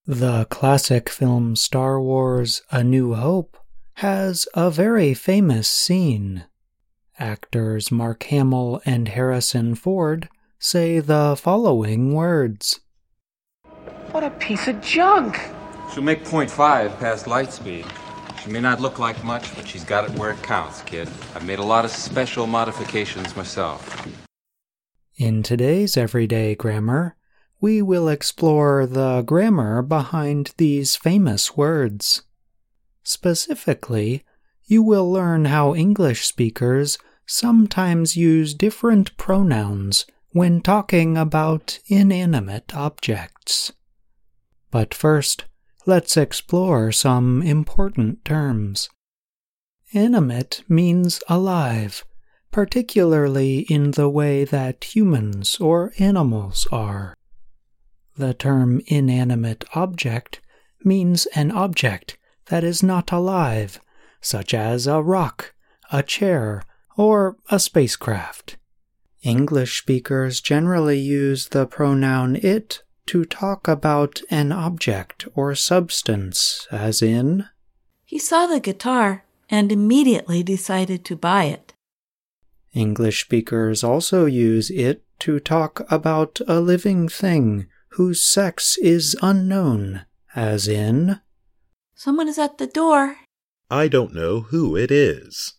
The classic film Star Wars: A New Hope has a very famous scene. Actors Mark Hamill and Harrison Ford say the following words. What a piece of junk! She'll make 0.5 past light speed. She may not look like much, but she's got it where it counts, kid. I've made a lot of special modifications myself. In today's Everyday Grammar, we will explore the grammar behind these famous words. Specifically, you will learn how English speakers sometimes use different pronouns when talking about inanimate objects. But first, let's explore some important terms. Animate means alive, particularly in the way that humans or animals are. The term inanimate object means an object that is not alive, such as a rock, a chair, or a spacecraft. English speakers generally use the pronoun it to talk about an object or substance, as in, he saw the guitar and immediately decided to buy it. English speakers also use it to talk about a living thing whose sex is unknown, as in, someone is at the door. I don't know who it is.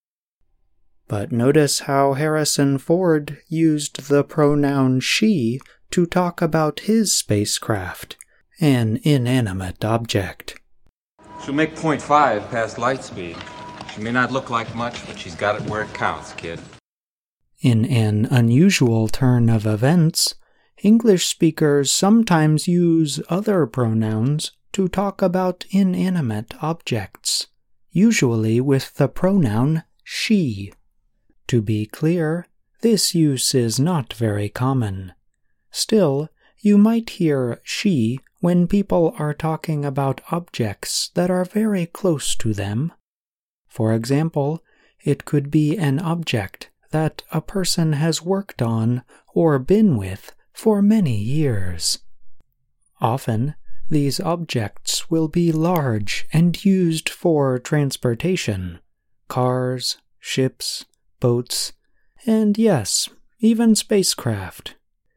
But notice how Harrison Ford used the pronoun she to talk about his spacecraft, an inanimate object. She'll make 0.5 past light speed. She may not look like much, but she's got it where it counts, kid. In an unusual turn of events, English speakers sometimes use other pronouns to talk about inanimate objects, usually with the pronoun she. To be clear, this use is not very common. Still, you might hear she when people are talking about objects that are very close to them. For example, it could be an object that a person has worked on or been with for many years. Often, these objects will be large and used for transportation, cars, ships, boats, and yes, even spacecraft.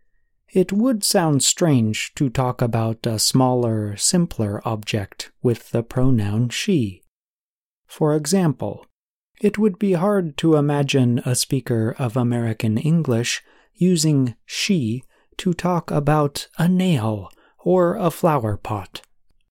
It would sound strange to talk about a smaller, simpler object with the pronoun she. For example, it would be hard to imagine a speaker of American English using she to talk about a nail or a flower pot.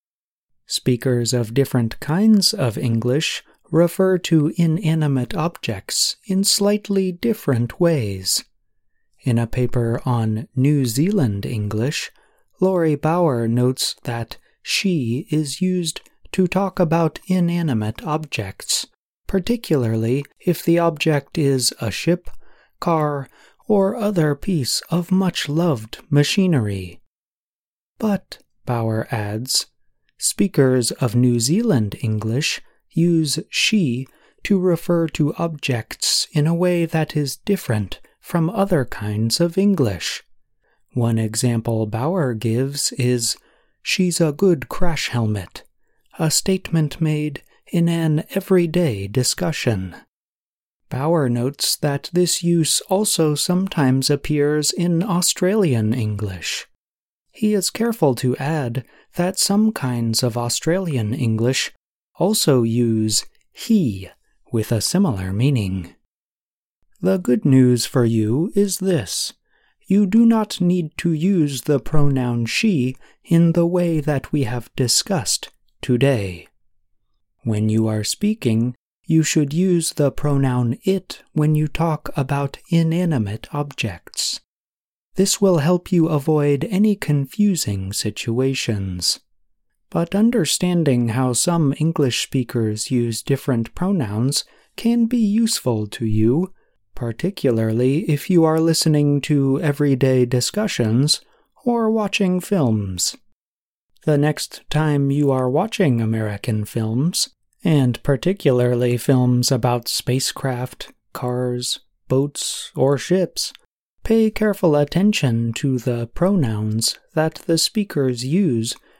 Speakers of different kinds of English refer to inanimate objects in slightly different ways. In a paper on New Zealand English, Laurie Bauer notes that she is used to talk about inanimate objects, particularly if the object is a ship, car, or other piece of much-loved machinery. But, Bauer adds, speakers of New Zealand English use she to refer to objects in a way that is different from other kinds of English. One example Bauer gives is, she's a good crash helmet, a statement made in an everyday discussion. Bauer notes that this use also sometimes appears in Australian English. He is careful to add that some kinds of Australian English also use he with a similar meaning. The good news for you is this. You do not need to use the pronoun she in the way that we have discussed today. When you are speaking, you should use the pronoun it when you talk about inanimate objects. This will help you avoid any confusing situations. But understanding how some English speakers use different pronouns can be useful to you, particularly if you are listening to everyday discussions or watching films. The next time you are watching American films, and particularly films about spacecraft, cars, boats, or ships, pay careful attention to the pronouns that the speakers use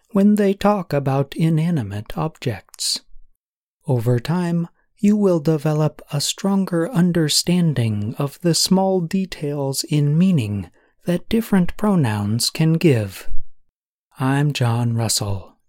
when they talk about inanimate objects. Over time, you will develop a stronger understanding of the small details in meaning that different pronouns can give. I'm John Russell.